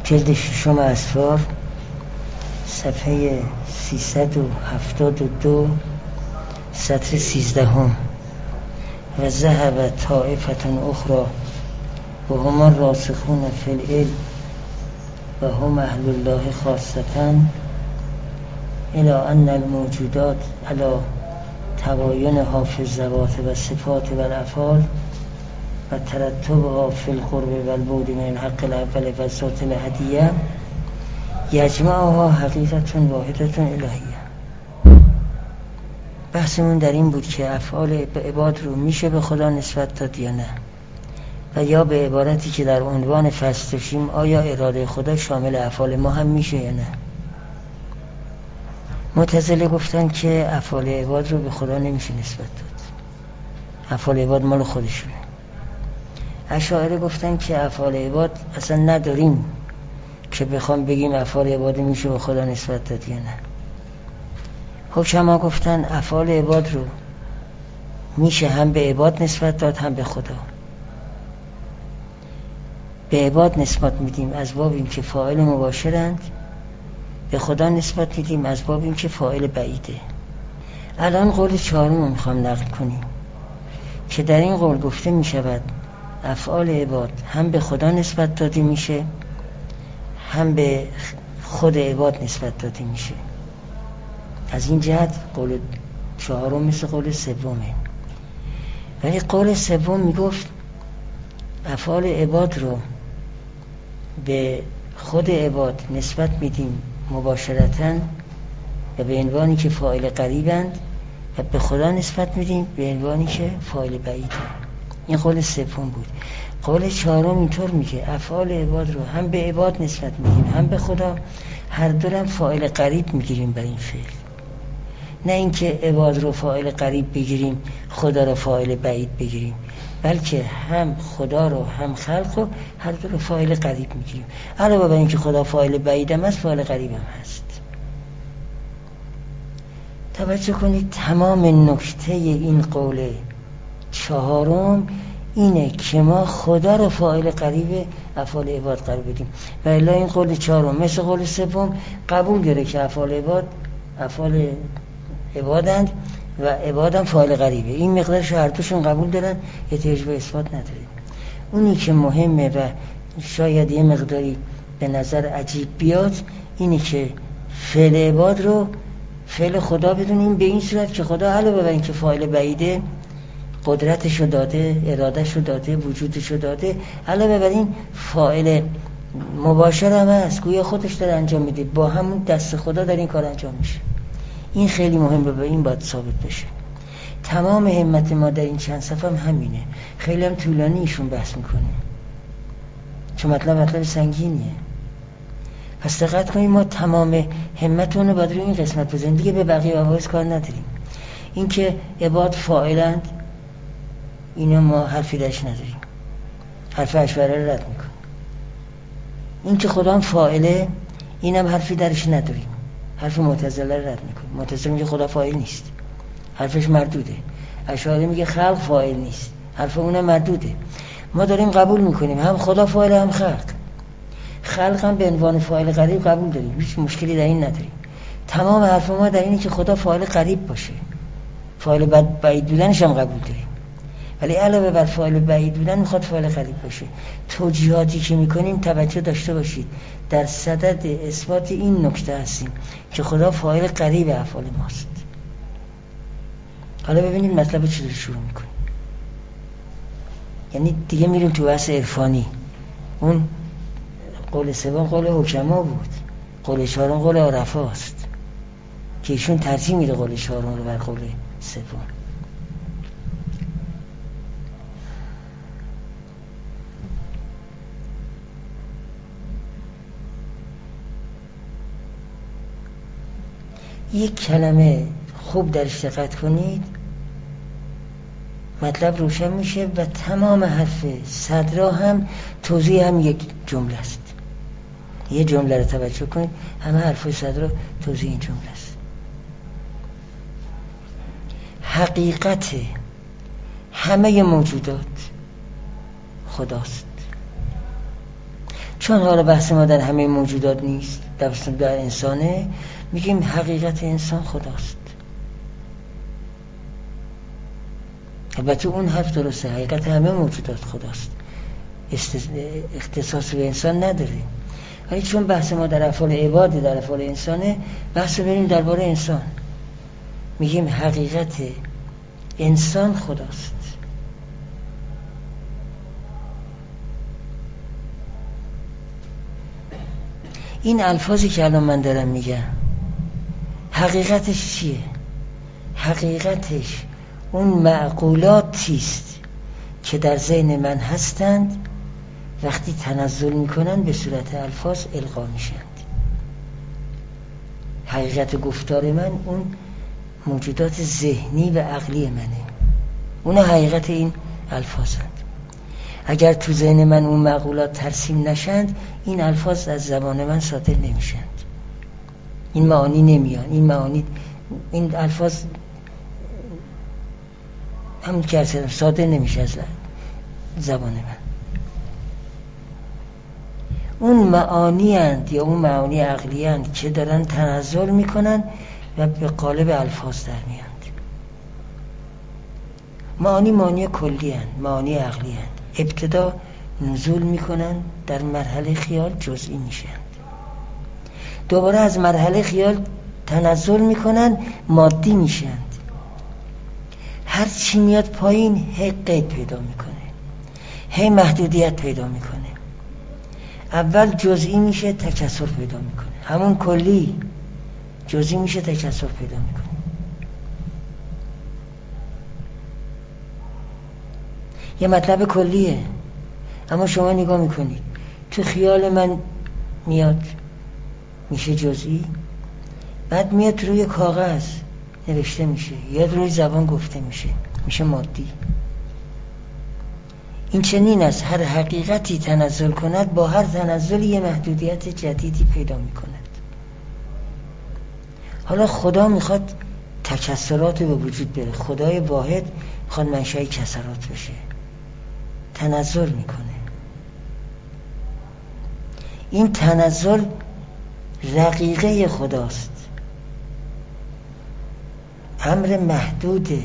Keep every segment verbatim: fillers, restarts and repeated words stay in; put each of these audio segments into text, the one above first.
جلد ششم اسفار صفحه سیصد و هفتاد و دو سطر سیزدهم. و ذهب طائفة اخرى و هم راسخون فی العلم و هم اهل الله خاصة الى ان الموجودات علی تباینها فی الذوات و صفات و الافعال و ترتبها فی القرب و البعد من الحق الاول و ذات الهدیه یجمعها حقیقت واحدة الهیه. بحثمون در این بود که افعال عباد رو میشه به خدا نسبت داد یا نه، و یا به عبارتی که در عنوان فصل داشتیم آیا اراده خدا شامل افعال ما هم میشه یا نه. معتزله گفتن که افعال عباد رو به خدا نمیشه نسبت داد، افعال عباد مال خودشونه. اشاعره گفتن که افعال عباد اصلا نداریم که بخوام بگیم افعال عباد میشه به خدا نسبت داد یا نه. حکما گفتن افعال عباد رو میشه هم به عباد نسبت داد هم به خدا. به عباد نسبت میدیم از باب این که فاعل مباشرند، به خدا نسبت میدیم از باب این که فاعل بعیده. الان قول چهارم رو میخوام نقل کنیم که در این قول گفته میشود افعال عباد هم به خدا نسبت داده میشه هم به خود عباد نسبت داده میشه. از این جهت قول چهارم مثل قول سومه. ولی قول سوم میگفت افعال عباد رو به خود عباد نسبت میدیم مباشرتاً و به عنوانی که فاعل قریبند و به خدا نسبت میدیم به عنوانی که فاعل بعیده. این قول سوم بود. قول چهارم اینطور میگه افعال عباد رو هم به عباد نسبت میدیم هم به خدا، هر دو هم فاعل قریب میگیریم بر این فعل. نه اینکه عباد رو فاعل قریب بگیریم خدا رو فاعل بعید بگیریم، بلکه هم خدا رو هم خلق رو هر دو رو فاعل قریب میگیریم. علاوه بر اینکه خدا فاعل بعید هم هست فاعل قریب هم هست. توجه کنید تمام نکته این قول چهارم اینه که ما خدا رو فاعل قریب افعال عباد قرار بدیم. و الا این قول چهارم مثل قول سوم قبول گره که افعال عباد افعال عبادند و عبادم فاعل قریبه. این مقدارش هر دوشون قبول دارن، احتیاج به اثبات نداره. اونی که مهمه و شاید یه مقداری به نظر عجیب بیاد اینه که فعل عباد رو فعل خدا بدونیم به این صورت که خدا علاوه بر اینکه فاعل بعیده قدرتشو داده، ارادهشو داده، وجودشو داده، علاوه بر این فاعل مباشر هم هست، گویا خودش داره انجام میده، با همون دست خدا در این کار انجام میشه. این خیلی مهمه، به این باید ثابت بشه. تمام همت ما در این چند صفحه هم همینه. خیلی هم طولانی ایشون بحث میکنه چون مطلب مطلب سنگینیه. پس دقت کنید ما تمام همتونو باید روی این قسمت بزنیم، دیگه به بقیه مباحث کار نداریم. این که عباد فاعلند اینا ما حرفی درش نداریم، حرف اشاعره رو رد میکنیم. این که خدا هم فاعله اینم حرفی درش نداریم، حرف معتزله رو رد میکنیم. معتزله میگه خدا فاعل نیست، حرفش مردوده. اشاعره میگه خلق فاعل نیست، حرف اونم مردوده. ما داریم قبول میکنیم هم خدا فاعل هم خلق. خلق هم به عنوان فاعل قریب قبول داریم، هیچ مشکلی در این نداریم. تمام حرف ما در اینه که خدا فاعل قریب باشه، فاعل بعید بودنش هم قبول داریم، ولی علاوه بر فاعل بعید بودن میخواد فاعل قریب باشه. توجیهاتی که میکنیم توجه داشته باشید در صدد اثبات این نکته هستیم که خدا فاعل قریب افعال ماست. حالا ببینید مطلب چطور شروع میکنیم. یعنی دیگه میریم تو بحث عرفانی. اون قول سوم قول حکما بود، قول چهارم قول عرفا است که ایشون ترجیح میده قول چهارم رو بر قول سوم. یک کلمه خوب درش دقت کنید مطلب روشن میشه و تمام حرف صدرا هم توضیح هم یک جمله است. یه جمله رو توجه کنید، همه حرفای صدرا توضیح این جمله است. حقیقت همه موجودات خداست. چون حالا بحث ما در همه موجودات نیست، در در انسانه، میگیم حقیقت انسان خداست. البته اون حرف درسته، حقیقت همه موجودات خداست، اختصاص به انسان نداره. ولی چون بحث ما در افعال عباد، در افعال انسانه، بحث بریم درباره انسان، میگیم حقیقت انسان خداست. این الفاظی که الان من دارم میگم حقیقتش چیه؟ حقیقتش اون معقولاتیست که در ذهن من هستند، وقتی تنزل میکنن به صورت الفاظ القا میشند. حقیقت گفتار من اون موجودات ذهنی و عقلی منه، اون حقیقت این الفاظند. اگر تو ذهن من اون معقولات ترسیم نشند، این الفاظ از زبان من صادر نمیشند، این معانی نمیان، این معانی، این الفاظ همون که ارسدم صادر نمیشه از زبان من. اون معانی هند یا اون معانی عقلی هند که دارن تنزل میکنن و به قالب الفاظ در میاند. معانی معانی کلی هند، معانی عقلی هند. ابتدا نزول میکنن، در مرحله خیال جزئی میشند، دوباره از مرحله خیال تنزل میکنن، مادی میشند. هر چی میاد پایین هی قید پیدا میکنه، هی محدودیت پیدا میکنه. اول جزئی میشه، تکثر پیدا میکنه، همون کلی جزئی میشه، تکثر پیدا میکنه. یه مطلب کلیه، اما شما نگاه میکنید تو خیال من میاد میشه جزئی، بعد میاد روی کاغذ نوشته میشه، یا روی زبان گفته میشه، میشه مادی. این چنین است، هر حقیقتی تنزل کند، با هر تنزلی یه محدودیت جدیدی پیدا میکند. حالا خدا میخواد تکثرات به وجود بره، خدای واحد میخواد منشأ کثرات بشه، تنزل میکنه. این تنزل رقیقه خداست، امر محدوده.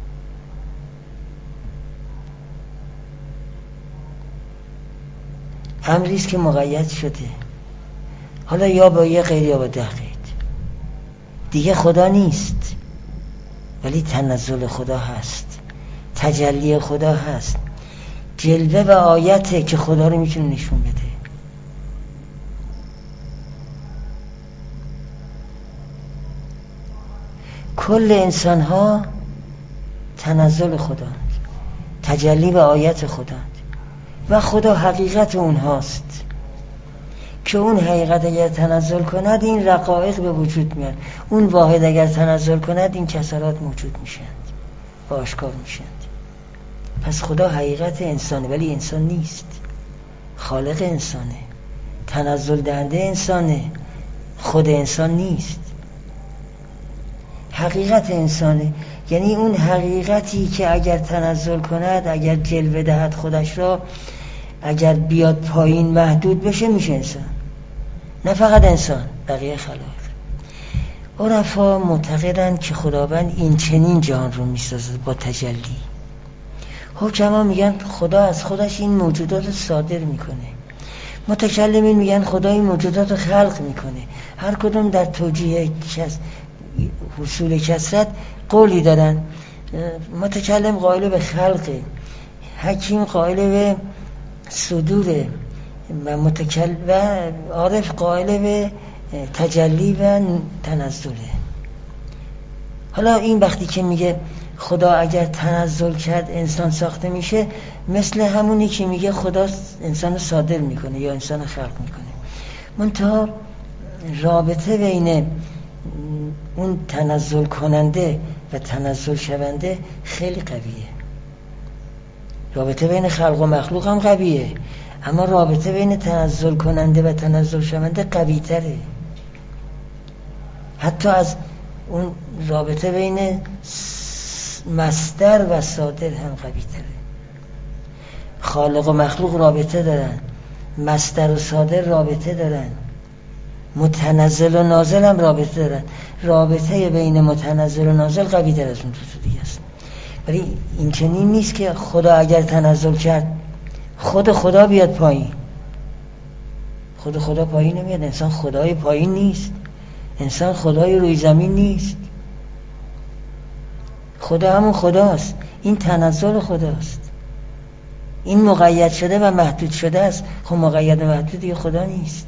امریست که مقید شده، حالا یا با یه قید یا با ده قید، دیگه خدا نیست، ولی تنزل خدا هست، تجلی خدا هست، جلوه و آیته که خدا رو میتونه نشون بده. کل انسان ها تنزل خداند، تجلی و آیت خداند، و خدا حقیقت اونهاست که اون حقیقت اگر تنزل کند این رقایق به وجود میاد، اون واحد اگر تنزل کند این کسرات موجود میشند و آشکار میشند. پس خدا حقیقت انسانه ولی انسان نیست، خالق انسانه، تنزل دهنده انسانه، خود انسان نیست. حقیقت انسانه، یعنی اون حقیقتی که اگر تنزل کند، اگر جلوه دهد خودش را، اگر بیاد پایین محدود بشه، میشه انسان. نه فقط انسان، بقیه خلایق. عرفا معتقدند که خداوند این چنین جهان رو میسازد با تجلی. حکما میگن خدا از خودش این موجودات صادر میکنه، متکلمین میگن خدا این موجودات رو خلق میکنه. هر کدوم در توجیه کس حصول کثرت قولی دارن. متکلم قائل به خلقه، حکیم قائل به صدوره، و متکلم و عارف قائل به تجلی و تنزله. حالا این وقتی که میگه خدا اگر تنزل کرد انسان ساخته میشه، مثل همونی که میگه خدا انسان صادر میکنه یا انسان خلق میکنه. منتها رابطه بین اون تنزل کننده و تنزل شونده خیلی قویه. رابطه بین خلق و مخلوق هم قویه، اما رابطه بین تنزل کننده و تنزل شونده قوی تره. حتی از اون رابطه بین مصدر و صادر هم قوی تره. خالق و مخلوق رابطه دارن، مصدر و صادر رابطه دارن، متنزل و نازل هم رابطه دارن. رابطه بین متنزل و نازل قوی تر از اون تو دیگه است. ولی این چنین نیست که خدا اگر تنزل کرد خود خدا بیاد پایین. خود خدا پایین نمیاد. انسان خدای پایین نیست، انسان خدای روی زمین نیست. خدا همون خداست. این تنزل خداست. این مقید شده و محدود شده است. خب مقید و محدود دیگه خدا نیست.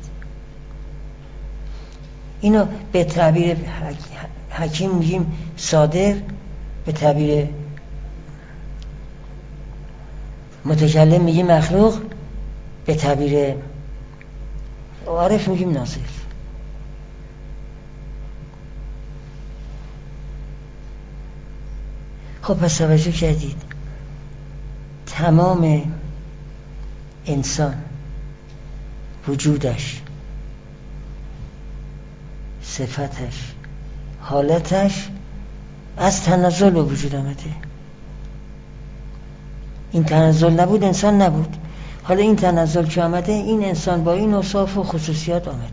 اینو به تعبیر حکیم میگیم صادر، به تعبیر متکلم میگیم مخلوق، به تعبیر عارف میگیم نازل. خب پس توجه کردید تمام انسان وجودش، صفتش، حالتش از تنزل به وجود آمده. این تنزل نبود انسان نبود. حالا این تنزل که آمده، این انسان با این اوصاف و خصوصیات آمده.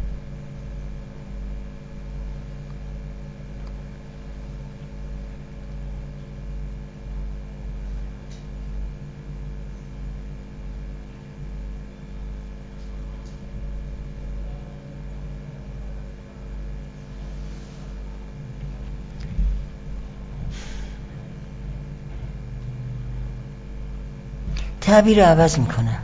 تعبیر رو عوض میکنم.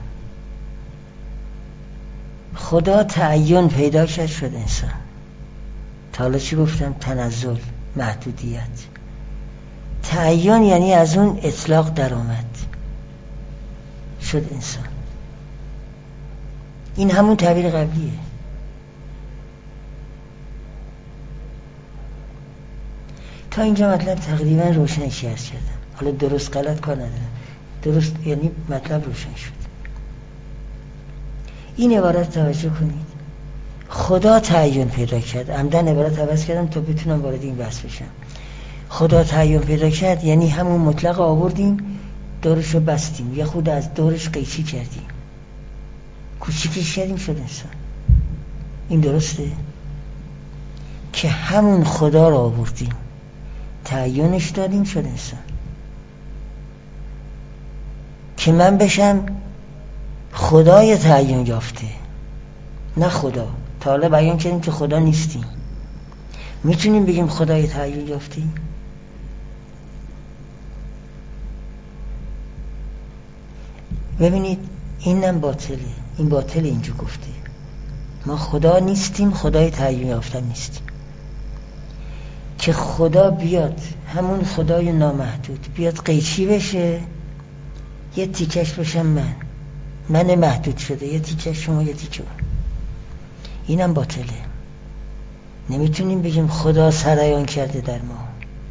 خدا تعین پیدا کرد شد انسان. تا حالا چی گفتم؟ تنزل، محدودیت. تعین یعنی از اون اطلاق در آمد شد انسان. این همون تعبیر قبلیه. تا اینجا مطلب تقریبا روشنشی هست کردم. حالا درست غلط کار ندارم. درست یعنی مطلب روشن شد. این عبارت توجه کنید. خدا تعین پیدا کرد. عمدن عبارت عوض کردم تا بتونم وارد این بحث بشم. خدا تعین پیدا کرد یعنی همون مطلق آوردیم، دورش رو بستیم، یه خود از دورش قیچی کردیم، کوچیکش کردیم، شد انسان. این درسته؟ که همون خدا رو آوردیم، تعینش دادیم، شد انسان. که من بشم خدای تعین یافته، نه خدا. تا حالا بیان کردیم که خدا نیستیم. میتونیم بگیم خدای تعین یافته؟ ببینید اینم باطله. این باطله اینجا گفته. ما خدا نیستیم، خدای تعین یافته نیستیم. که خدا بیاد، همون خدای نامحدود بیاد قیچی بشه، یه تیکش بشم من من محدود شده، یه تیکش شما، یه تیکه من. اینم باطله. نمیتونیم بگیم خدا سرایان کرده در ما.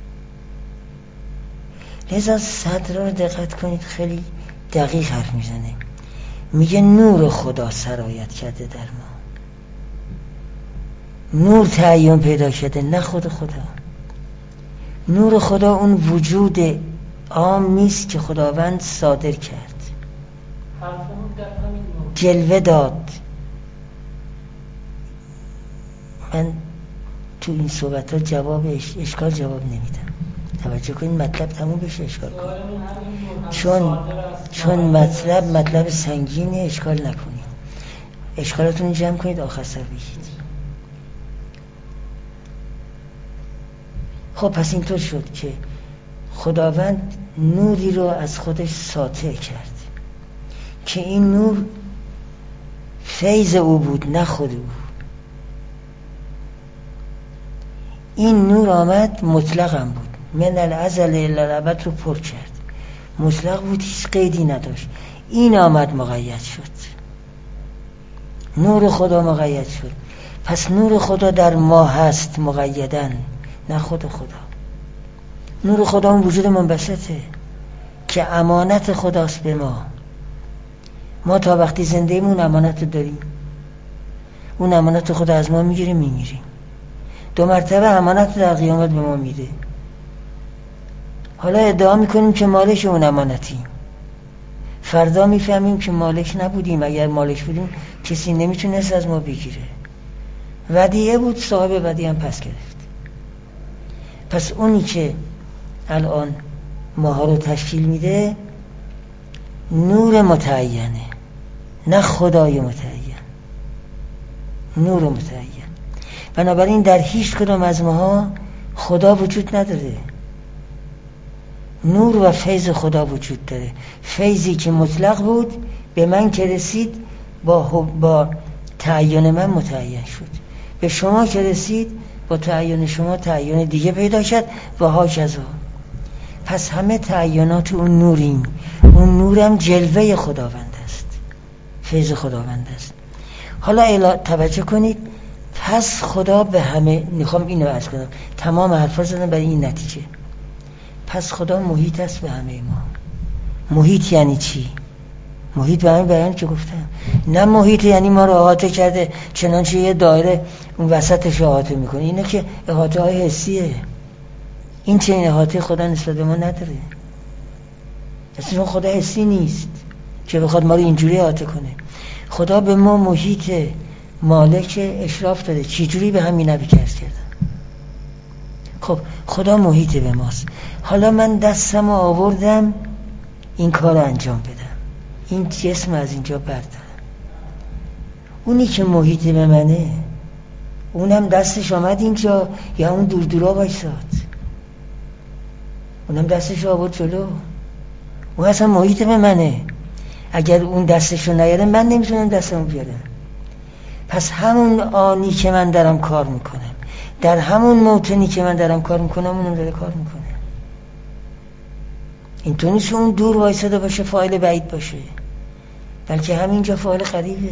لذا صدر رو دقت کنید، خیلی دقیق حرف میزنه. میگه نور خدا سرایت کرده در ما. نور تعین پیدا کرده، نه خود خدا. نور خدا اون وجود عام نیست که خداوند صادر کرد، جلوه داد. من تو این صحبت ها جواب اشکال جواب نمیدم. توجه کنید مطلب تموم بشه اشکال کنید. چون چون مطلب مطلب سنگینه، اشکال نکنید. اشکالاتون جمع کنید، آخر سر بگید. خب پس اینطور شد که خداوند نوری رو از خودش ساطع کرد که این نور فیض او بود، نه خود او. این نور آمد مطلقم بود، من الازل الی الابد رو پر کرد، مطلق بود، هیچ قیدی نداشت. این آمد مقید شد، نور خدا مقید شد. پس نور خدا در ما هست مقیدن، نه خود خدا. نور خدا اون وجود منبسطه که امانت خداست به ما. ما تا وقتی زنده ایم اون امانت رو داریم. اون امانت خدا از ما میگیریم میمیریم. دو مرتبه امانت در قیامت به ما میده. حالا ادعا میکنیم که مالش اون امانتیم. فردا میفهمیم که مالک نبودیم. اگر مالک بودیم کسی نمیتونست از ما بگیره. ودیعه بود، صاحب ودیعه هم پس گرفت. پس اونی که الان ماها رو تشکیل میده نور متعینه، نه خدای متعین، نور متعین. بنابراین در هیچ کدام از ماها خدا وجود نداره، نور و فیض خدا وجود داره. فیضی که مطلق بود به من که رسید با, با تعین من متعین شد، به شما که رسید با تعین شما تعین دیگه پیدا شد و هاکذا. پس همه تعینات اون نوریم. اون نورم جلوه خداوند است، فیض خداوند است. حالا توجه کنید، پس خدا به همه، میخوام اینو عرض کنم، تمام حرفا زدم برای این نتیجه. پس خدا محیط است به همه ما. محیط یعنی چی؟ محیط به همین بیان که گفتم. نه محیط یعنی ما رو احاطه کرده چنانچه یه دایره اون وسطش احاطه میکنه. اینه که احاطه های حسیه. این چه این احاطه خدا نسبت به ما نداره. اصلا خدا حسی نیست که بخواد ما رو اینجوری احاطه کنه. خدا به ما محیط مالک اشراف داده. چی جوری به همین نبی کرد کردم. خب خدا محیط به ماست. حالا من دستم آوردم این کار رو انجام بدم، این جسم از اینجا بردارم. اونی که محیط به منه اونم دستش آمد اینجا یا اون دور دورا وایساد؟ اونم دستش آورد جلو. اون اصلا محیط به منه. اگر اون دستشو نیاره من نمیتونم دستمو بیارم. پس همون آنی که من دارم کار میکنم، در همون موطنی که من دارم کار میکنم اونم داره کار میکنه. این تو نیست اون دور وایساده باشه فاعل بعید باشه، بلکه همینجا فاعل قریبه.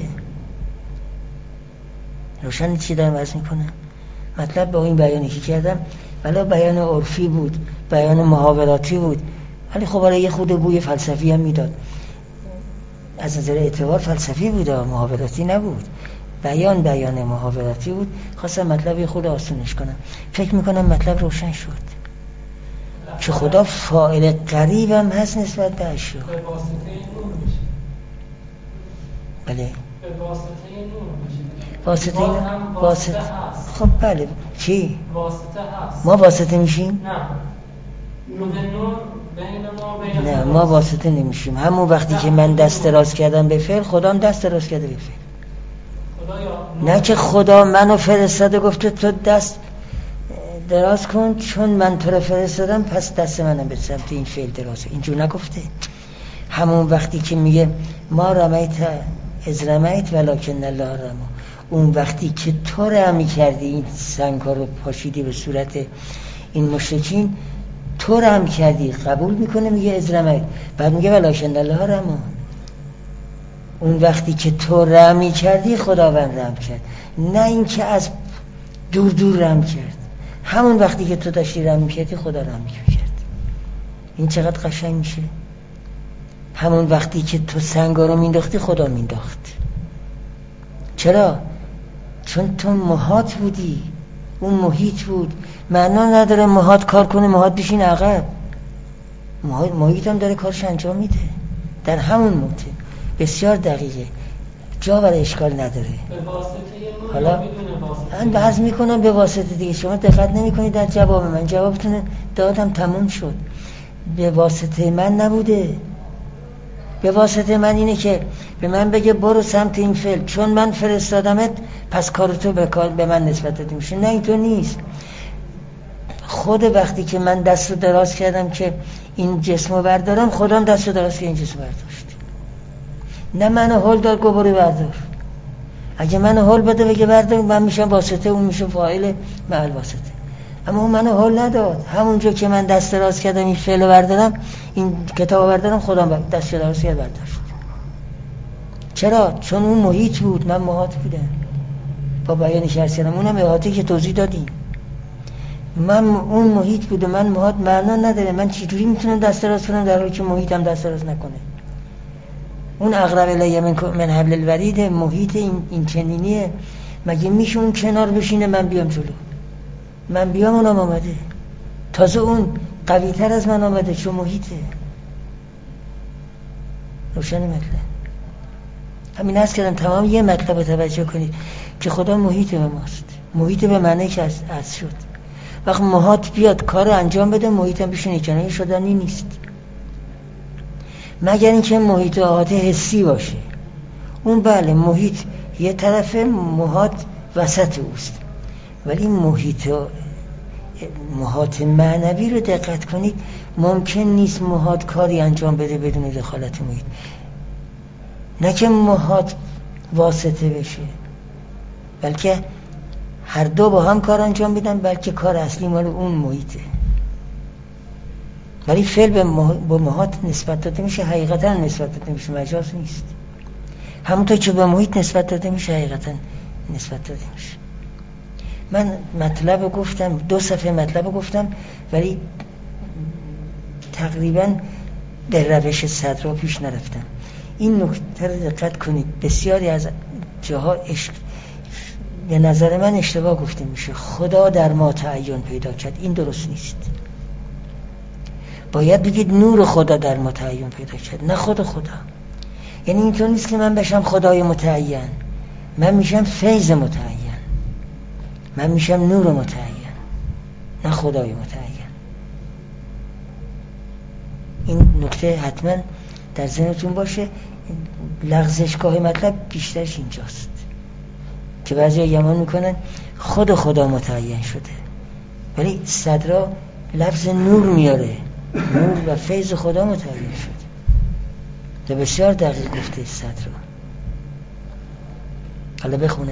روشن چی دارم عرض میکنم؟ مطلب با این بیانی که کردم ولی بیان عرفی بود، بیان محاوراتی بود، ولی خب برای یه خود بوی فلسفی هم میداد. از نظر اعتبار فلسفی بود، محاوراتی نبود. بیان بیان محاوراتی بود. خواستم مطلب خود آسونش کنم. فکر میکنم مطلب روشن شد که خدا فاعل قریب هم هست نسبت به اشیا. به واسطه نور میشه. بله به واسطه نور میشه. واسطه این واسطه هست. خب بله. چی؟ واسطه هست. ما واسطه میشیم؟ نه. نور نور بین ما بین نه ما واسطه نمیشیم. همون وقتی که من دست دراز کردم به فعل، خدا هم دست دراز کرده به فعل. نه که خدا منو فرستاده گفته تو دست دراز کن چون من تو رو فرستادم پس دست منم به سمت این فعل دراز. اینجور نگفته. همون وقتی که میگه ما رمیت از رمیت ولکن الله رما، اون وقتی که تو رمی کردی این سنگ‌ها رو پاشیدی به صورت این مشرکین، تو رم کردی، قبول میکنه میگه از رمیت، بعد میگه ولکن الله رما. اون وقتی که تو رمی کردی خداوند رم کرد، نه این که از دور دور رم کرد. همون وقتی که تو داشتی رم کردی خدا رم کرد. این چقدر قشنگ میشه. همون وقتی که تو سنگا رو مینداختی خدا مینداخت. چرا؟ چون تو محاط بودی، اون محیط بود. معنا نداره محاط کار کنه محاط بشین عقب. محیط هم داره کارش انجام میده در همون موطن. بسیار دقیقه، جا برای اشکال نداره. به واسطه نور حالا بدون واسطه. من بحث میکنم به واسطه دیگه. شما دقت نمیکنید در جواب من. جوابتون دادم تموم شد. به واسطه من نبوده. به واسطه من اینه که به من بگه برو سمت این فعل، چون من فرستادمت پس کارتو به کار به من نسبت داده میشه. نه اینطور نیست. خود وقتی که من دست رو دراز کردم که این جسمو بردارم، خودم دست رو دراز که این جسمو برداشت. نه منو هول داد گو برو بردار. اگه منو هول بده بگه بردار، من میشم واسطه، اون میشه فاعل محل واسطه. اما اون منو هول نداد. همونجا که من دست دراز کردم این فعل رو بردارم، این کتابو بردارم، خودم دست دراز کرد برداشت. چرا؟ چون اون محیط بود، من محاط بودم. با بیانش عرض کردم اونم احاطه که توضیح دادیم. من اون محیط بود و من محاط. معنا نداره من چجوری میتونم دست دراز کنم در حالی که محیطم دست دراز نکنه. اون اقرب الیه من حبل الورید محیط این, این چنینیه. مگه میشه اون کنار بشینه من بیام جلو؟ من بیام اونم آمده، تازه اون قوی تر از من آمده چون محیطه. روشن مطلب همین است کردم. تمام یه مطلب توجه کنید که خدا محیط به ماست، محیط به معنی که از, از شد. وقت محیط بیاد کار انجام بده، محیط هم بشونه کنایی شدنی نیست، مگر اینکه محیط احاطه حسی باشه. اون بله محیط یه طرف، محیط وسط اوست، ولی محیط محیط معنوی رو دقت کنید، ممکن نیست محیط کاری انجام بده بدون دخالت محیط. نه که محیط واسطه بشه، بلکه هر دو با هم کار انجام بدن، بلکه کار اصلی مال اون محیطه. ولی فعل به محیط نسبت داده میشه، حقیقتا نسبت داده میشه، مجاز نیست. همونطور که به محیط نسبت داده میشه، حقیقتا نسبت داده میشه. من مطلب گفتم، دو صفحه مطلب گفتم، ولی تقریبا در روش صدر پیش نرفتم. این نکته رو دقت کنید، بسیاری از جاها عشق به نظر من اشتباه گفته میشه، خدا در ما تعین پیدا کرد. این درست نیست. باید بگید نور خدا در ما تعین پیدا کرد، نه خود خدا. یعنی اینطور نیست که من بشم خدای متعین، من میشم فیض متعین، من میشم نور متعین، نه خدای متعین. این نکته حتما در ذهنتون باشه. لغزشگاه مطلب بیشترش اینجاست که بعضی گمان میکنن خود خدا متعین شده، ولی صدرا لفظ نور میاره، نور و فیض خدا متعین شده. ده بسیار دقیق گفته صدرا. حالا بخونم.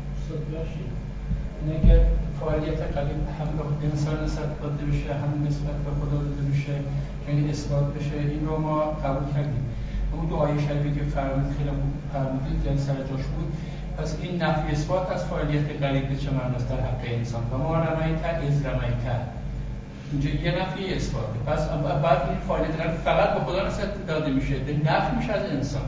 اینه که فعالیت قلب هم به انسان نسبت داده میشه، هم نسبت به خدا داده میشه، یعنی اثبات بشه. این رو ما قبول کردیم. اون دو آیه شریفی که فرمودید خیلی فرمودید، یعنی سر جاش بود. پس این نفی اثبات از فعالیت قلب چه معناست در حق انسان؟ و ما رمایت از رمایت، اینجا یه نفی اثباته. پس بعد این فعالیت قلب فقط به خدا نسبت داده میشه، نفی میشه از انسان.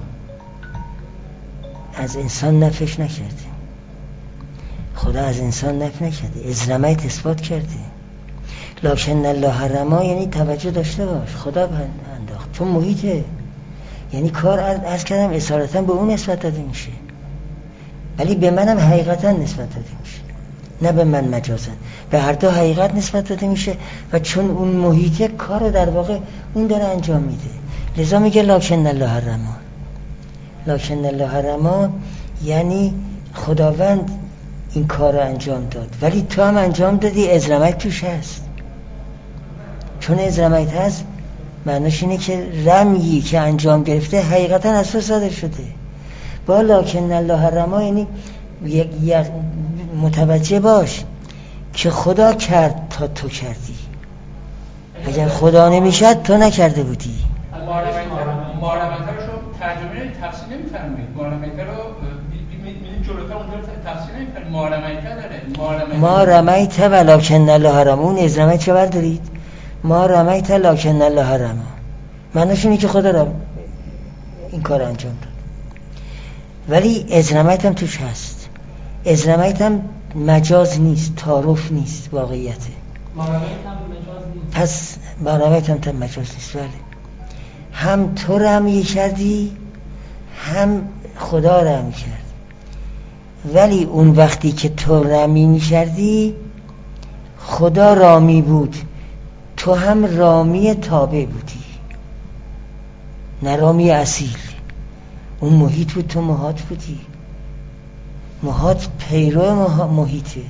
از انسان نفیش نکرده، خدا از انسان نفی نکرده، ازرمایت اثبات کرده. لکن الله رما یعنی توجه داشته باش، خدا انداخت چون محیطه، یعنی کار از کردم اصالتا به اون نسبت داده میشه، ولی به منم حقیقتا نسبت داده میشه، نه به من مجازن. به هر دو حقیقت نسبت داده میشه و چون اون محیطه کار در واقع اون داره انجام میده، لذا میگه لکن الله رما. لکن الله رما یعنی خداوند این کار رو انجام داد، ولی تو هم انجام دادی، ازرمایت توش هست. چون ازرمایت هست معناش اینه که رمیی که انجام گرفته حقیقتا از تو صادر شده. با لکن الله رما یعنی متوجه باش که خدا کرد تا تو کردی، اگر خدا نمیشد تو نکرده بودی. مارمته رو ترجمه تفسیر نمی‌فرمایید، مارمته رو می‌بینید جلوتر اونجا تفسیر نمی‌فرمایید، مارمته داره. ما رمیت ولکن الله رما. اون ازرمایت چه بردارید؟ ما رمیت لکن الله رما، معنیش اینه که خدا را این کار انجام داد، ولی ازرمایت هم توش هست. ازرمایت هم مجاز نیست، تعارف نیست، واقعیته. مارمایت هم مجاز نیست. پس مارمایت هم تا مجاز نیست. ولی هم تو رمی کردی هم خدا رمی کرد، ولی اون وقتی که تو رمی می کردی خدا رامی بود، تو هم رامی تابع بودی، نه رامی اصیل. اون محیط بود، تو محاط بودی. محاط پیرو محیطه.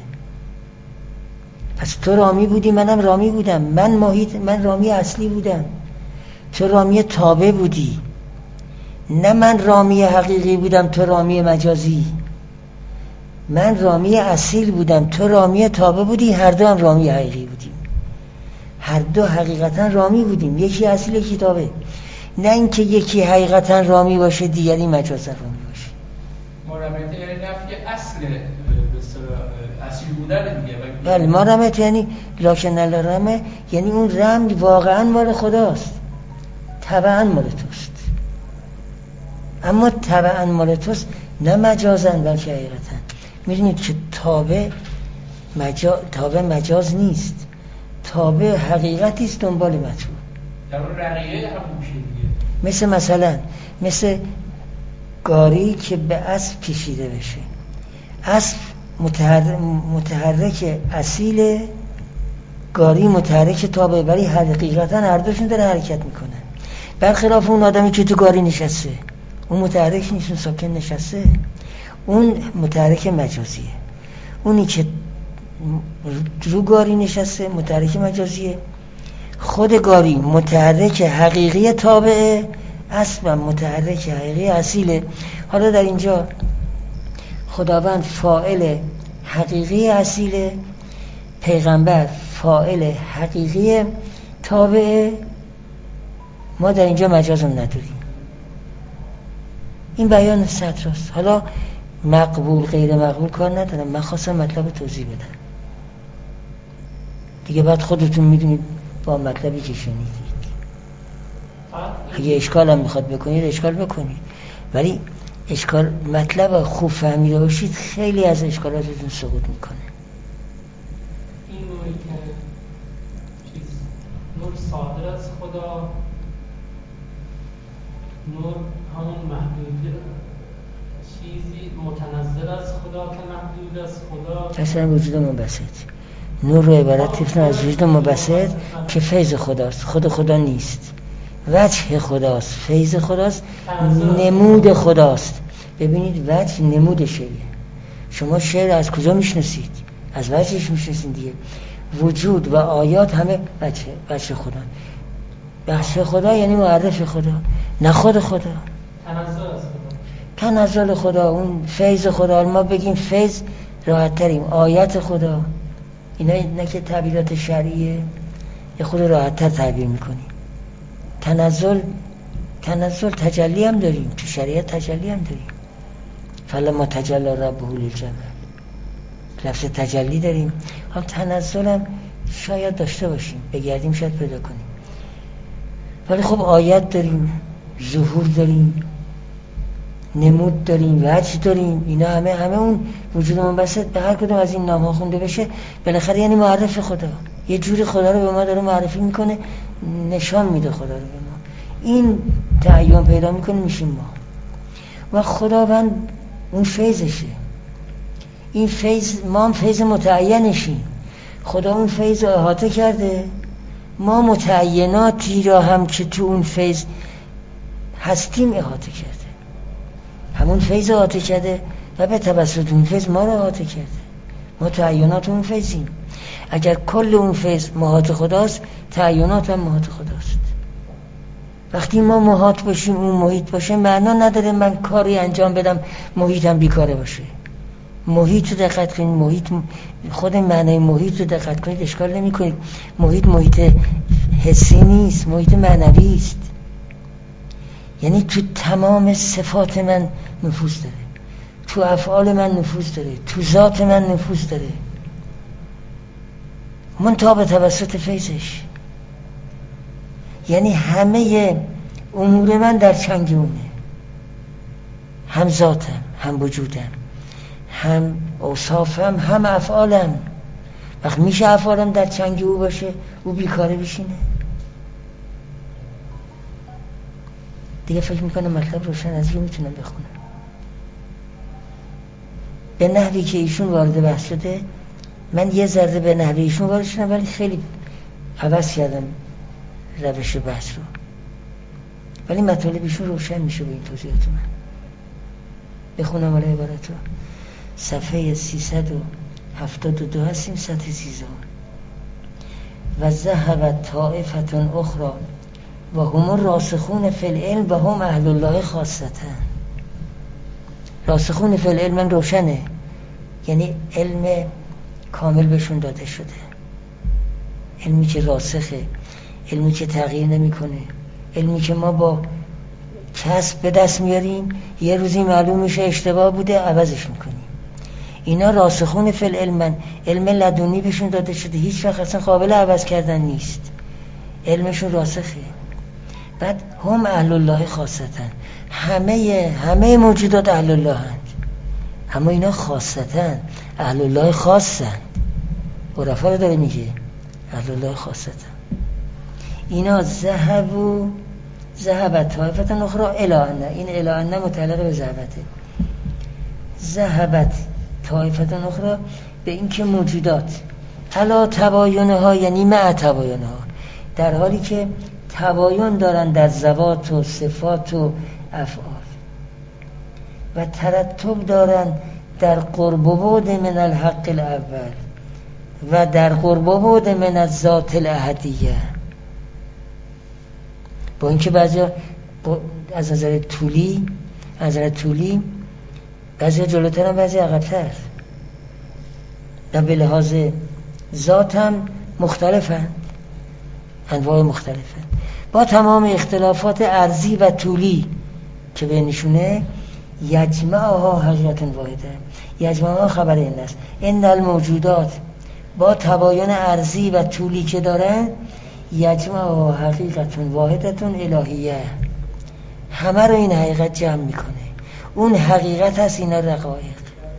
پس تو رامی بودی، منم رامی بودم. من محیط، من رامی اصلی بودم، تو رامی تابع بودی. نه من رامی حقیقی بودم تو رامی مجازی. من رامی اصیل بودم، تو رامی تابع بودی. هر دو هم رامی حقیقی بودیم، هر دو حقیقتا رامی بودیم، یکی اصیل یکی تابع. نه اینکه یکی حقیقتا رامی باشه دیگری مجازا رامی باشه. مرامت یعنی نفی اصل اصیل بودن دیگه. بله، مرامت یعنی لکن الله رمه، یعنی اون رم واقعا مال خداست، طبعا مال توست، اما طبعا مال توست، نه مجازن بلکه حقیقتا. میدونید که تابع مجاز، تابع مجاز نیست، تابع حقیقتی است دنبال مطلوب. در اون رقیه هم میشه مثل مثلا مثل گاری که به اسب کشیده بشه. اسب متحرک, متحرک اصیل، گاری متحرک تابع، ولی حقیقتا هر دوشون داره حرکت میکنن. برخلاف اون آدمی که تو گاری نشسته، اون متحرک نیست، اون ساکن نشسته، اون متحرک مجازیه. اونی که رو گاری نشسته متحرک مجازیه، خود گاری متحرک حقیقی تابعه، اسب متحرک حقیقی اصیله. حالا در اینجا خداوند فاعل حقیقی اصیله، پیغمبر فاعل حقیقی تابعه، ما در اینجا مجازم نداریم. این بیان سطراست. حالا مقبول غیر مقبول کار ندارم، من خواستم مطلب توضیح بدم دیگه، بعد خودتون میدونید با مطلبی که شنیدید. اگه اشکال هم میخواد بکنید اشکال بکنید، ولی اشکال مطلب خوب فهمیده باشید خیلی از اشکالاتتون سقوط میکنه. این نوعی که چیز نور صادر از خدا، نور همون محدود چیزی متنزل از خدا که محدود از خدا، اصلا وجود منبسط. نور رو عبارت تفنه از وجود منبسط که فیض خداست، خود خدا نیست، وجه خداست، فیض خداست، نمود خداست. ببینید وجه نمود شعره. شما شعر از کجا میشناسید؟ از وجهش میشناسید دیگه. وجود و آیات همه وجه وجه خدا. وجه خدا یعنی معرف خدا، نه خود خدا. تنزل از خدا، تنزل خدا، اون فیض خدا. ما بگیم فیض راحت تریم، آیات خدا. اینا نه که تعبیرات شرعیه، یه خود راحت تر تعبیر میکنیم. تنزل تنزل تجلی هم داریم، تو شریعت تجلی هم داریم. فلما تجلی ربه للجبل، لفظ تجلی داریم. هم تنزل هم شاید داشته باشیم، بگردیم شاید پیدا کنیم. ولی خب آیت داریم، ظهور داریم، نمود داریم، وجه داریم. اینا همه همه اون وجود منبسط به هر کدوم از این نام ها خونده بشه بالاخره یعنی معرف خدا. یه جوری خدا رو به ما داره معرفی میکنه، نشان میده خدا رو به ما. این تعیین پیدا میکنه میشیم ما. و خداوند اون فیضشه. این فیض، ما هم فیض متعینشیم. خدا اون فیض رو احاطه کرده، ما متعیناتی را هم که تو اون فیض هستیم احاطه کرده. همون فیض احاطه کرده و به توسط اون فیض ما رو احاطه کرده. ما تعینات اون فیضیم. اگر کل اون فیض محاط خداست، تعینات هم محاط خداست. وقتی ما محاط باشیم، اون محیط باشه، معنا نداره من کاری انجام بدم محیطم بیکاره باشه. محیط رو دقت کنید، محیط خود معنای محیط رو دقت کنید، اشکال نمی کنید. محیط محیط حسی نیست، محیط معنوی است. یعنی تو تمام صفات من نفوذ داره، تو افعال من نفوذ داره، تو ذات من نفوذ داره، من تا به توسط فیضش. یعنی همه امور من در چنگ اونه، هم ذاتم، هم وجودم، هم اوصافم، هم افعالم. وقت میشه افعالم در چنگ او باشه، او بیکاره بشینه؟ دیگه فکر میکنم مطلب روشن از رو میتونم بخونم. به نحوی که ایشون وارد بحث شده، من یه ذره به نحوی ایشون وارد شدم، ولی خیلی عوض کردم روش بحث رو. ولی مطالب ایشون روشن میشه به این توضیحات من. بخونم حالا عبارت رو. صفحه سیصد و هفتاد و دو هستیم، سطح سیزده. و ذهب طائفة اخرى و هم راسخون فی العلم و هم اهل الله خاصتا. راسخون فی العلم من روشنه، یعنی علم کامل بهشون داده شده، علمی که راسخه، علمی که تغییر نمیکنه، علمی که ما با کسب به دست میاریم، یه روزی معلوم میشه اشتباه بوده، عوضش میکنیم. اینا راسخون فی العلم، علم لدنی بهشون داده شده، هیچ وقت اصلا قابل عوض کردن نیست، علمشون راسخه. بعد هم اهل الله خاصتا، همه همه موجودات اهل الله هست، اما اینا خاصتا اهل الله خاصن. عرفا رو داره میگه اهل الله خاصتا. اینا ذهب و ذهبت طائفه اخرى الی ان، این الی ان متعلق به ذهبته. ذهبت طائفه اخرى به این که موجودات علا تباینها، یعنی مع تباینها، در حالی که تباین دارن در ذوات و صفات و افعال و ترتب دارن در قرب و بعد من الحق الاول و در قرب و بعد من الذات الاحدیه. با اینکه بعضی از نظر طولی از نظر طولی بعضی جلوتر هم بعضی عقب‌تر و به لحاظ ذات هم مختلفن، انواع مختلفن، با تمام اختلافات ارضی و طولی که بینشونه. یجمعها حقیقت واحده، یجمعها خبر این است ان الموجودات با تباین ارضی و طولی که دارن، یجمعها حقیقت واحدت الهیه، همه رو این حقیقت جمع میکنه. اون حقیقت هست، اینا رقایق،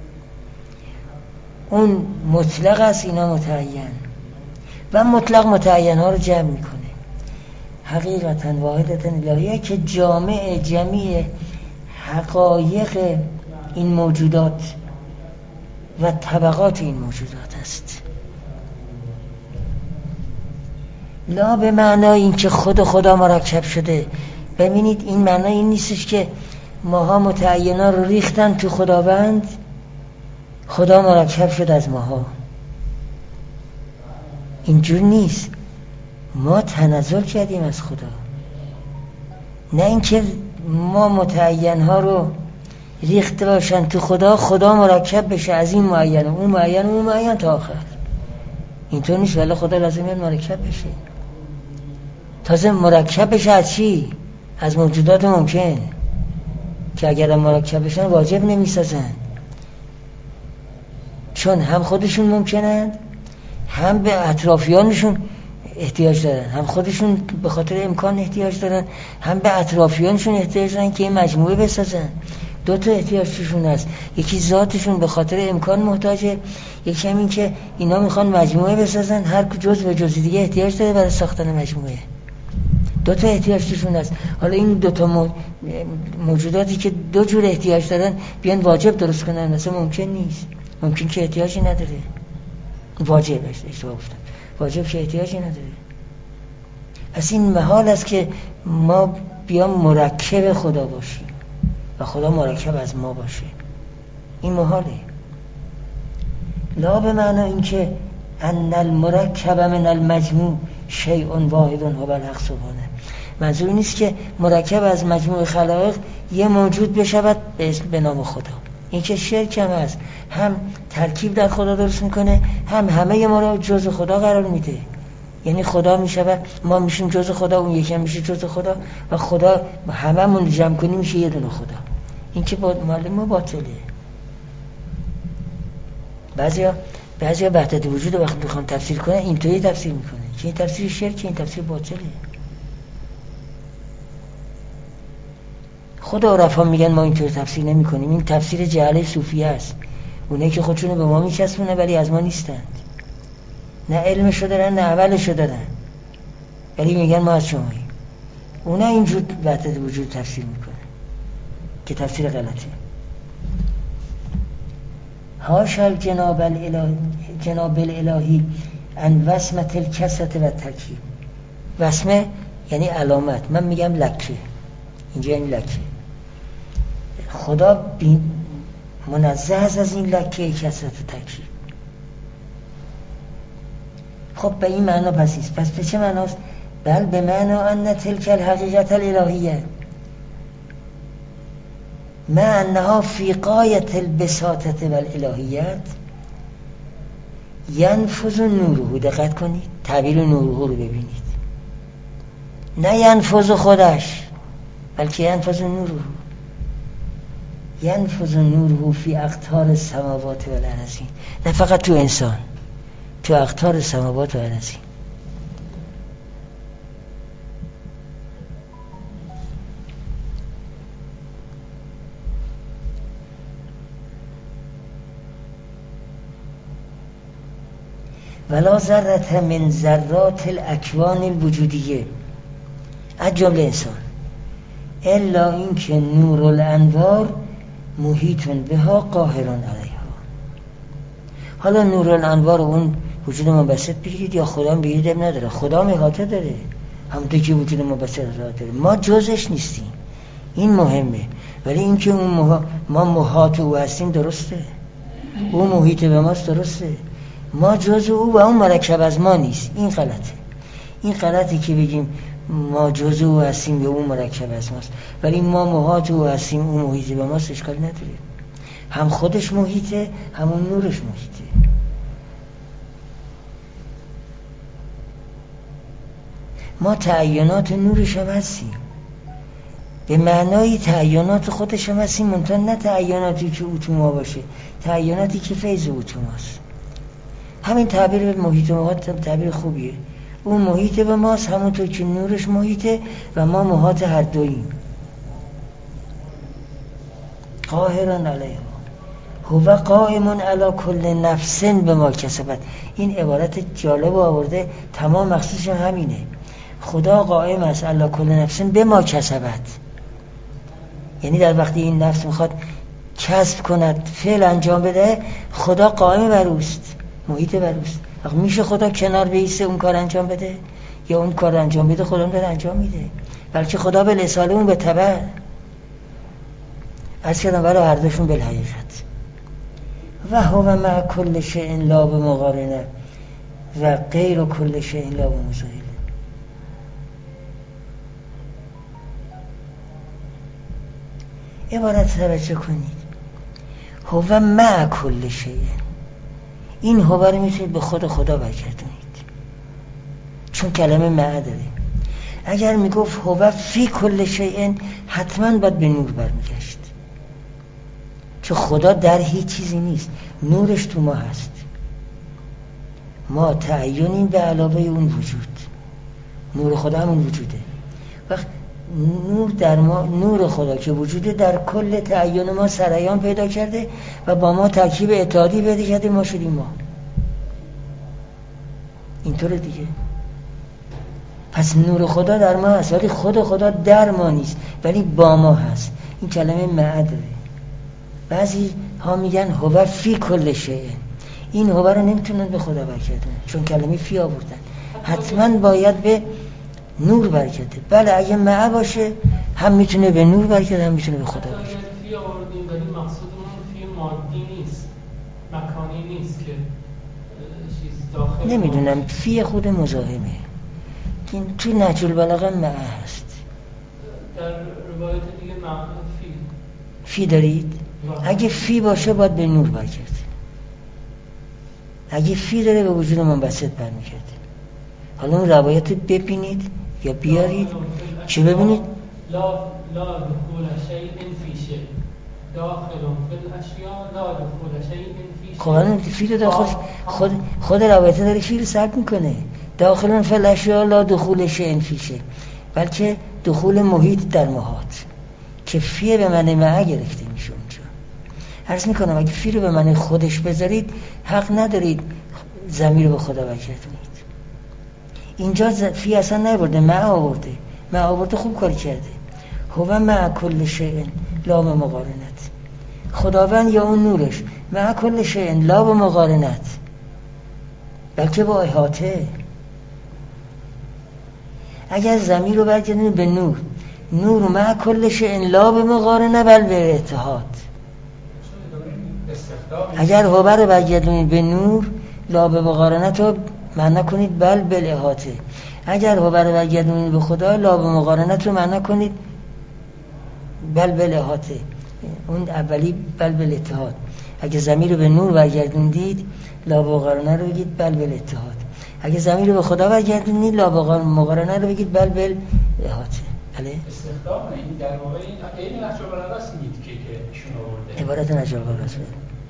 اون مطلق است، اینا متعین، و مطلق متعین ها رو جمع میکنه. حقیقتا واحدتا الهیه که جامع جمیع حقایق این موجودات و طبقات این موجودات است. لا به معنای این که خود خدا مرکب شده. ببینید این معنای این نیستش که ماها متعینا رو ریختن تو خداوند، خدا مرکب شد از ماها، اینجور نیست. ما تنزل کردیم از خدا، نه اینکه ما متعین ها رو ریخته باشن تو خدا، خدا مرکب بشه از این معین و اون معین و اون معین تا آخر. اینطور نیست، ولی خدا لازمه مرکب بشه. تازه مرکب بشه از چی؟ از موجودات ممکن که اگر مرکب بشن واجب نمیسازن، چون هم خودشون ممکنند، هم به اطرافیانشون احتیاج دارن، هم خودشون به خاطر امکان احتیاج دارن، هم به اطرافیانشون احتیاج دارن که این مجموعه بسازن. دو تا احتیاجشون هست، یکی ذاتشون به خاطر امکان محتاجه، یکی هم این که اینا میخوان مجموعه بسازن، هر جزء به جزء دیگه احتیاج داره برای ساختن مجموعه. دو تا احتیاجشون هست. حالا این دو تا موجوداتی که دو جور احتیاج دارن بیان واجب درست کنن، مثلا ممکن نیست. ممکن که احتیاجی نداره، واجب است. اشتباه گفتم، واجب که احتیاجی نداره. پس این محال است که ما بیام مرکب خدا باشیم و خدا مرکب از ما باشه، این محاله. لا به معنی این که ان المرکب من المجموع شیء واحد هو الحق سبحانه. منظور نیست که مرکب از مجموع خلایق یه موجود بشود به نام خدا. این که شرک هم هست، هم ترکیب در خدا درست میکنه، هم همه ما رو جز خدا قرار میده. یعنی خدا میشه، ما میشیم جز خدا، اون یکی هم میشه جز خدا و خدا همه من جمع کنیم میشه یه دونه خدا. این که با معلم ما باطله. بعضیا بعضیا وحدت وجود رو وقتی میخوان تفسیر کنن اینطوری تفسیر میکنه که این تفسیر شرک، این تفسیر باطله. خدا عرفا میگن ما اینطور تفسیر نمی کنیم، این تفسیر جهله صوفیه است. اونایی که خودشونو به ما میچسبونه ولی از ما نیستند، نه علمشو دارن نه عملشو دارن، ولی میگن ما از شماییم. اونا اینجور وحدت وجود تفسیر میکنن که تفسیر غلطه. حاشا جناب الالهی جناب الالهی ان وسمت الکسرت و ترکیب. وسمه یعنی علامت، من میگم لکه، اینجا یعنی لکه. خدا منزه است از این لکه کسرت و ترکیب. خب به این معنا پس نیست. پس به چه معناست؟ بل به معنا ان تلک الحقیقت الالهیه ما انها فی غایت البساطه و الالهیت ینفذ نوره. دقت کنید تعبیر نوره رو ببینید، نه ینفذ خودش بلکه ینفذ نوره. ینفذ نوره فی اقطار السماوات و الارضین، نه فقط تو انسان، تو اقطار السماوات و الارضین. ولا ذره من ذرات الاکوان الوجودیه، از جمله انسان. الا این که نور الانوار محیطون بها قاهرون علیها. حالا نور الانوار اون وجود منبسط بگیرید یا خدا بگیرید نداره، خدا احاطه داره همونطور که وجود منبسط داره، ما جزش نیستیم، این مهمه. ولی این که اون مح... ما محاط او هستیم درسته، او محیط به ماست درسته، ما جز او و اون مرکب از ما نیست، این غلطه. این غلطی که بگیم ما جز او هستیم یا اون مرکب از ماست، ولی ما محاط او هستیم، اون محیط به ماست، اشکال نداره. هم خودش محیطه، همون نورش محیطه. ما تعینات نورش هم هستیم، به معنای تعینات خودش هم هستیم، منتها نه تعیناتی که او تو ما باشه، تعیناتی که فیض او تو ماست. همین تعبیر محیط محاط تعبیر خوبیه. اون محیط به ماست همونطور که نورش محیطه و ما محاط هر دوییم. قاهران علیها هو قائم علی کل نفس بما کسبت. این عبارت جالب آورده، تمام مقصودش همینه. خدا قائم است علی کل نفس بما کسبت، یعنی در وقتی این نفس میخواد کسب کند، فعل انجام بده، خدا قائم بر اوست، محیط بر اوست. میشه خدا کنار بیسته اون کار انجام بده یا اون کار انجام بده خدا اون داره انجام میده، بلکه خدا به لساله اون به تبع از کردم برای هر دوشون بالحقیقت. و هو مع کل شیء لا بمقارنه و غیر کل شیء لا بمزایله. عبارت توجه کنید، هو مع کل شیء، این هو رو میتونید به خود خدا برگردونید چون کلمه مع داره. اگر میگفت هو فی کل شیء حتما باید به نور برمیگشت، چون خدا در هیچ چیزی نیست، نورش تو ما هست، ما تعیینیم به علاوه اون وجود، نور خدا همون وجوده. وقت نور در ما، نور خدا که وجوده در کل تعیین ما سرایان پیدا کرده و با ما ترکیب اتحادی پیدا کرده، ما شدیم ما. اینطوره دیگه. پس نور خدا در ما هست ولی خود خدا در ما نیست ولی با ما هست. این کلمه مع داره. بعضی ها میگن هو فی کل شیء، این هو رو نمیتونن به خدا برگردن چون کلمه فی آوردن، حتما باید به نور برگرده. بله اگه مع باشه هم میتونه به نور برگرده هم میتونه به خدا برگرده. فی آوردیم ولی مقصودمون فی مادی نیست، مکانی نیست که چیز داخل. نمیدونم، فی خود مزاحمه، این تو نهج البلاغه مع هست. در روایت دیگه مع فی فی دارید؟ اگه فی باشه باید به نور برگرده، اگه فی داره به وجود منبسط برمیگرده. حالا اون روایت ببینید یا بیارید چه ببینید؟ لا لا دخول شیء فی شیء داخل فی الاشیاء لا دخول شیء فی شیء. خب الان فی رو داخل خود خود روایت داره فی رو سرد میکنه، داخل فی الاشیاء لا دخول شیء فی شیء، بلکه دخول محیط در محاط که فی به معنی مع گرفته میشه اونجا. عرض میکنم اگه فی رو به معنی خودش بذارید حق ندارید ضمیر رو به خدا برگردونید. اینجا فی اصلا نبرده، مع آورده، مع آورده خوب کاری کرده. هو مع کل شیء لا بمقارنت، خداوند یا اون نورش مع کل شیء لا بمقارنت، بلکه با احاطه. اگر ضمیر رو برگردونید به نور، نور مع کل شیء لا بمقارنه بل به اتحاد. اگر هو رو برگردونید به نور، لا بمقارنت رو معنی کنید بل بالاحاطه. اگر هو رو برگردونید به خدا، لا بمقارنت رو معنی کنید بل بالاحاطه. اون اولی بل بالاتحاد. اگه ضمیر رو به نور برگردوندید، لا بمقارنه رو بگید بل بالاتحاد. اگه ضمیر رو به خدا برگردونید، لا بمقارنه رو بگید بل بالاحاطه. بله؟ استخدام این در واقع این این نهج البلاغه است که که ایشون آورده. عبارت نهج البلاغه است.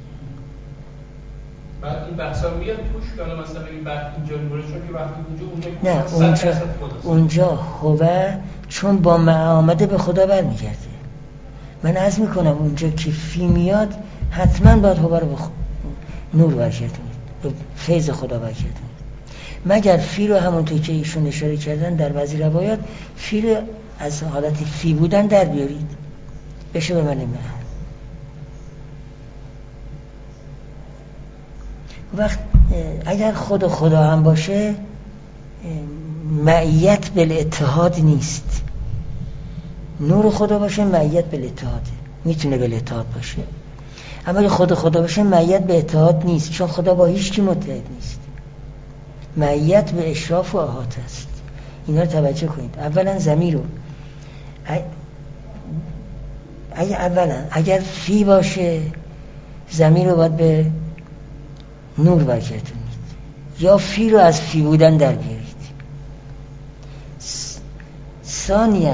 بعد این بحثا میاد توش که حالا مثلا این بعد اینجا نوره چون که وقتی اونجا اونجا نه اونجا اونجا هو چون با مع آمده به خدا برمیگرده. من عزم میکنم اونجا که فی میاد حتما باید هو رو به نور برگردونید، به فیض خدا برگردونید. مگر فی رو همونطور که ایشون اشاره کردن در بعضی روایات فی رو از حالت فی بودن در بیارید بشه به من من. وقت اگر خود خدا هم باشه معیت بالاتحاد نیست. نور خدا باشه معیت بالاتحاده، میتونه بالاتحاد باشه. اما اگه خود خدا باشه معیت به اتحاد نیست، چون خدا با هیچ کی متحد نیست. معیت به اشراف و احاطه است. اینا رو توجه کنید. اولا ضمیر رو اگه اولا اگر فی باشه ضمیر رو باید به نور برگردونید یا فی رو از فی بودن در بیارید. ثانیاً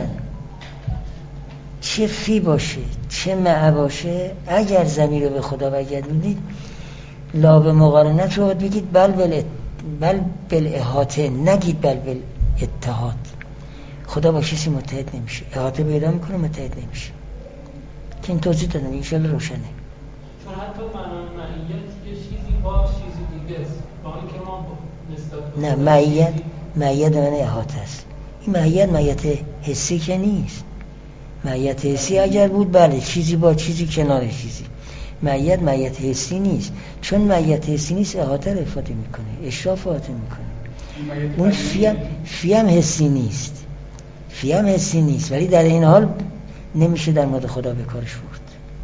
چه فی باشه چه مع باشه اگر ضمیر رو به خدا برگردونید لا به مقارنت رو باید بگید بل بل بل بالاحاطه، نگید بل بالاتحاد. خدا با کسی متحد نمیشه، احاطه پیدا میکنه متحد نمیشه. که این توضیح دادم ان شاءالله روشنه. چون حتی معنای معیت یه چیزی با چیزی دیگه است، با اینکه ما نسبت نه معیت معیت معنی احاطه است. این معیت معیت حسی که نیست. معیت حسی اگر بود بله چیزی با چیزی کنار چیزی. معیت معیت حسی نیست، چون معیت حسی نیست احاطه رو افاده میکنه، اشراف احاطه میکنه. اون فیم فیم حسی نیست، فیم حسی نیست، ولی در این حال نمیشه در مورد خدا به کارش برد.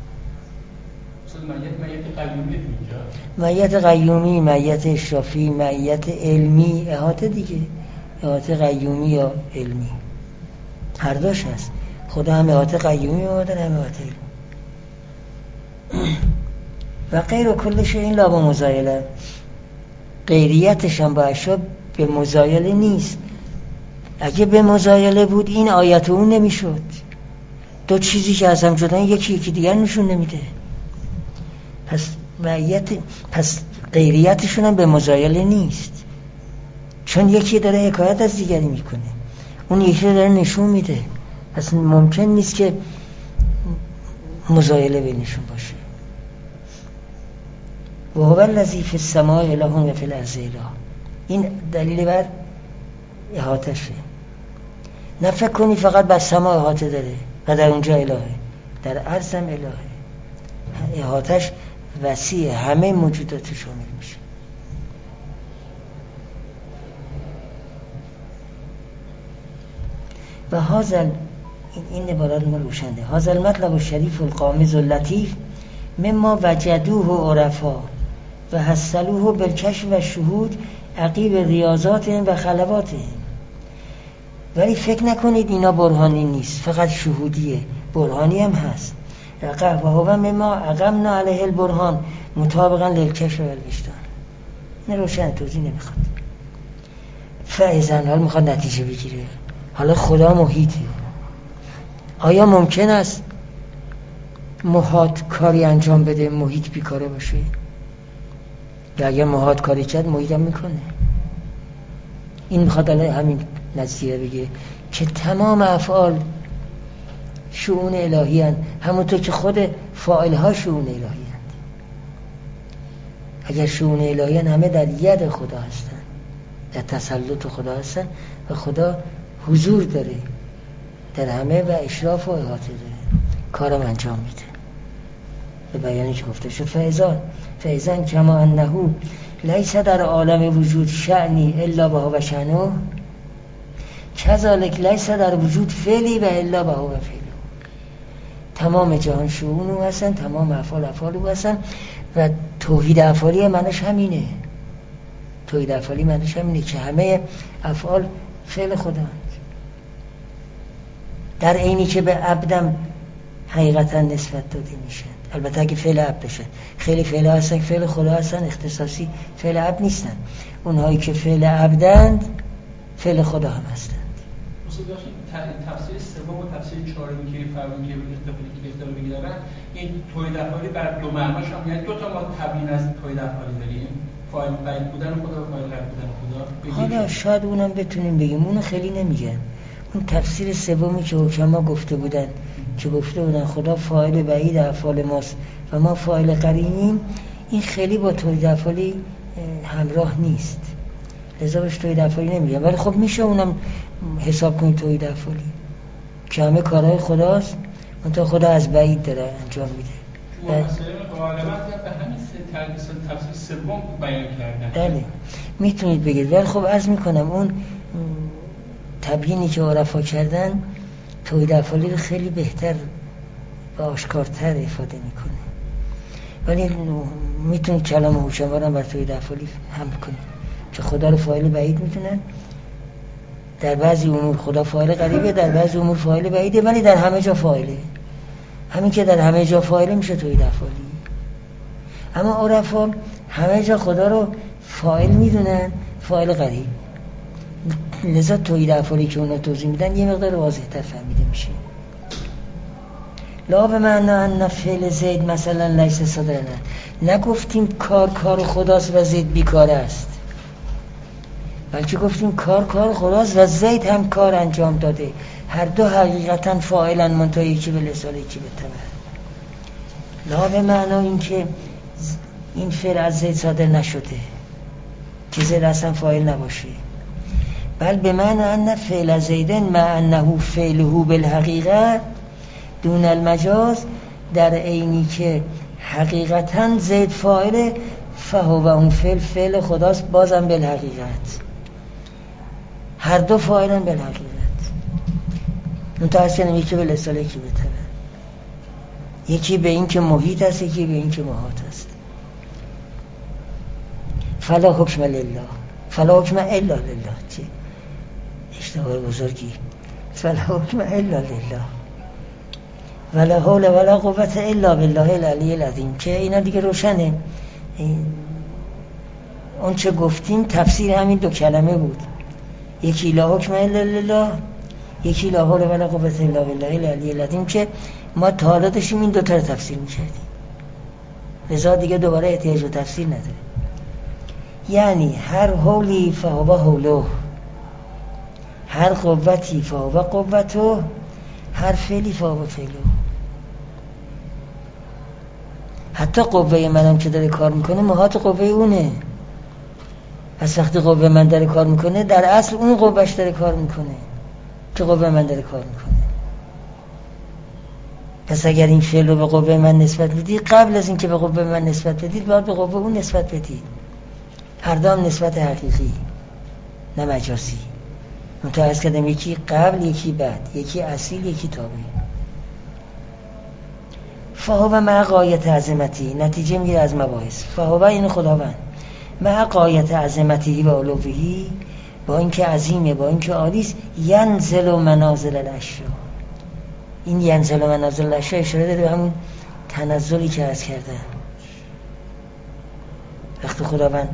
معیت قیومی، معیت اشرافی، معیت علمی، احاطه دیگه، احاطه قیومی یا علمی هر دوش هست. خدا هم احاطه قیومی آمدن هم احاطه علمی و غیر و کلش. این لا با مزایله، غیریتش هم با اشیا به مزایله نیست. اگه به مزایله بود این آیت اون نمیشد. دو چیزی که از هم جدن یکی یکی دیگر نشون نمیده. پس معیت پس غیریتشون هم به مزایله نیست، چون یکی داره حکایت از دیگری میکنه، اون یکی داره نشون میده. پس ممکن نیست که مزایله بینشون باشه. و هو الذی فی السماء اله و فی الارض اله. این دلیل بر احاطه‌شه. نه فکر کنی فقط بر سما احاطه داره و در اونجا الهه، در عرض هم الهه. احاطه‌اش وسیع، همه موجودات شامل میشه. و هازل این عبارات ما روشنده. هازل مطلب شریف القامز اللطیف مما وجدوه و عرفا و حصلوه بالکشف و شهود عقیب ریاضات و خلوات. ولی فکر نکنید اینا برهانی نیست، فقط شهودیه. برهانی هم هست. و هو مما اقمنا علیه البرهان مطابقا للکشف و الوجدان. نه روشن، توضیح نمیخواد. فایزن حال میخواد نتیجه بگیره. حالا خدا محیطه. آیا ممکن است محاط کاری انجام بده محیط بیکاره باشه؟ یا اگر محاط کاری کرد محیط هم میکنه؟ این میخواد همین نظریه بگه که تمام افعال شؤون الهی هستند، همونطور که خود فاعل ها شؤون الهی هستند. اگر شؤون الهی هستند همه در ید خدا هستند، در تسلط خدا هستند و خدا حضور داره در همه و اشراف و احاطه داره، کارم انجام میده. به بیانی که گفته شد فیضان فیضان کما انهو لیس در عالم وجود شأنی الا بها و شأنه کذالک لیس در وجود فعلی و الا بها و فعله. تمام جهان شؤون او هستن، تمام افعال افعال او هستن و توحید افعالی معنیش همینه. توحید افعالی معنیش همینه که همه افعال فعل خدا، در عینی که به عبدم حقیقتا نسبت داده میشن. البته اگه فعل عبد بشن، خیلی فعل هستن فعل خدا هستن، اختصاصی فعل عبد نیستن. اونهایی که فعل عبدند فعل خدا هم هستند. تفسیر سوم و تفسیر چهارمی که فرمودن که اختلافی که اختلاف می‌دارن، این توحید افعالی بر دو معناش هم، یعنی دو تا ما تبیین از توحید افعالی داریم، فاعل غیب بودن خدا و فاعل غیب بودن خدا. حالا شاید اونم بتونیم بگیم، اونو خیلی نمیگن. اون تفسیر سومی که حکما گفته بودن که گفته بودن خدا فاعل بعید افعال ماست و ما فاعل قرینیم، این خیلی با توحید افعالی همراه نیست، لذا بهش توحید افعالی نمیگن. ولی خب میشه اونم حساب کنید توحید افعالی. که همه کارهای خداست، منتها خدا از بعید داره انجام میده. تو مسئله غالبا به همین تدریس تفسیر سوم بیان کردن. بله میتونید بگید، ولی خب عرض میکنم اون تبیینی که عرفا کردن توحید افعالی رو خیلی بهتر و آشکارتر افاده میکنه، ولی میتونید کلام هوشنبر هم بر توحید افعالی هم کنید که خدا رو فاعل بعید میتونن. در بعضی امور خدا فاعل قریبه، در بعضی امور فاعل بعیده، ولی در همه جا فاعله. همین که در همه جا فاعله میشه توحید افعالی. اما عرفا همه جا خدا رو فاعل میدونن، فاعل قریب. لذا توحید افعالی که اونا توضیح میدن یه مقدار واضح‌تر فهمیده میشه. لا به معنی ان فعل زید مثلا لیس صادرن، نگفتیم کار کار خداست و زید بیکار است، بلکه گفتیم کار کار خداست و زید هم کار انجام داده، هر دو حقیقتا فاعلن، منتها یکی به لسان یکی به تبع. لا به معنی این که این فعل از زید صادر نشده که زید اصلا فاعل نباشه، بل به معنی ان فعل زیدن مع انه فعله بالحقیقه دون المجاز، در عینی که حقیقتا زید فاعله، فهو و اون فعل فعل خداست بازم بالحقیقت، هر دو فاعلن بالحقیقت. متأسفانه یکی به لسان یکی به تبع، یکی به این که محیط است، یکی به این که محاط است. فلا حکم لله، فلا حکم الا لله. چه اشتباه بزرگی. فلا حکم الا لله ولا حول ولا قوة الا بالله العلی العظیم، که اینا دیگه روشنه. اون چه گفتیم تفسیر همین دو کلمه بود، یکی لا حکم الا لله، یکی لا حول ولا قوة الا بالله العلی العظیم، که ما تا حالا داشتیم این دو تا رو تفسیر می‌کردیم، لذا دیگه دوباره احتیاج به تفسیر نداره. یعنی هر حولی فهو حوله، هر قوتی فهو قوته، هر فعلی فهو فعله. حتی قوه منم که داره کار میکنه محاط قوه اونه. از وقتی قوه من داره کار میکنه در اصل اون قوهش داره کار میکنه که قوه من داره کار میکنه. پس اگر این فعل رو به قوه من نسبت بدید، قبل از اینکه به قوه من نسبت بدید باید به قوه اون نسبت بدید. هر دو هم نسبت حقیقی نه مجازی. متعرض کردم یکی قبل یکی بعد، یکی اصیل یکی تابع. فهو مع غایت عظمتی، نتیجه میگیره از مباحث. فهو این خداوند مع غایت عظمتی و علویه، با اینکه عظیمه، با اینکه عالیست، ینزل منازل الاشیاء. این ینزل منازل الاشیاء اشاره داره به همون تنزلی که عرض کردم. وقتی خداوند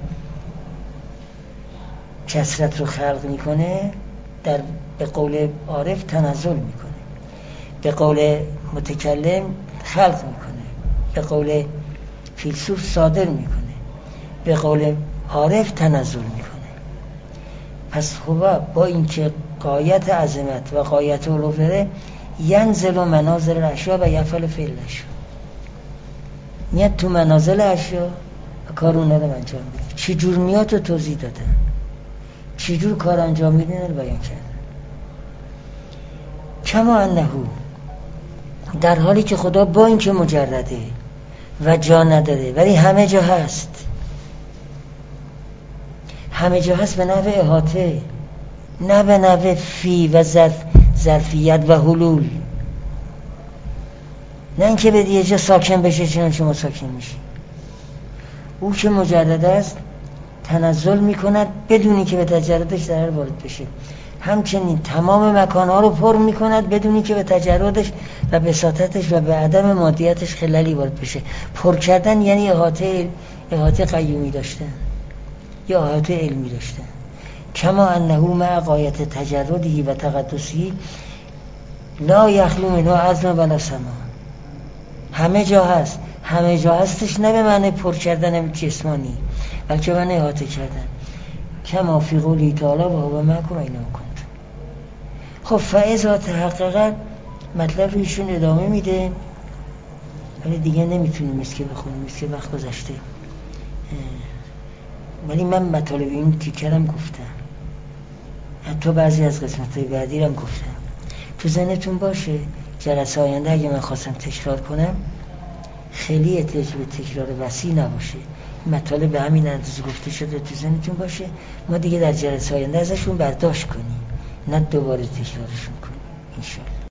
کثرت رو خلق میکنه، در به قول عارف تنزل میکنه، به قول متکلم خلق میکنه، به قول فیلسوف صادر میکنه، به قول عارف تنزل میکنه. پس هو با اینکه غایت عظمت و غایت علو داره، ینزل و منازل الاشیاء و یفعل فعل الاشیاء، میاد تو منازل اشیاء و کار اون رو انجام میده. چی جور میاد رو توضیح دادن، چی جور کار انجام میده رو بیان کردن. کما انهو، در حالی که خدا با اینکه مجرده و جا نداره ولی همه جا هست، همه جا هست به نحو احاطه، نه به نحو فی و ظرف، ظرفیت و حلول، نه اینکه به یه جا ساکن بشه چنان شما ساکن میشی. او که مجرد است تنزل میکند بدونی که به تجردش ضرر وارد بشه، همچنین تمام مکانها رو پر میکند بدونی که به تجردش و بساطتش و به عدم مادیتش خللی وارد بشه. پر کردن یعنی احاطه، احاطه قیومی داشتن یا احاطه علمی داشتن. کما انه مع غایت تجردی و تقدسی لا یخلو منه عظم ولا سما، همه جا هست. همه جا هستش نه به معنی پر کردن جسمانی، بلکه به معنی احاطه کردن. کما فی قولی تعالی و هو معکم اینما کنتم. خب فاذا تحقق، مطلب ایشون ادامه میده، ولی دیگه نمیتونیم مسکه بخونیم، مسکه وقت گذشته. ولی من مطالب این تیکرم گفتم، حتی بعضی از قسمت‌های بعدی هم گفتم. تو ذهنتون باشه. جلسه آینده اگه من خواستم تکرار کنم خیلی احتیاج به تکرار وسیع نباشه، مطالب به همین اندازه گفته شده تو ذهنتون باشه، ما دیگه در جلسه آینده ازشون برداشت کنیم، نه دوباره تکرارشون کنیم ان شاء الله.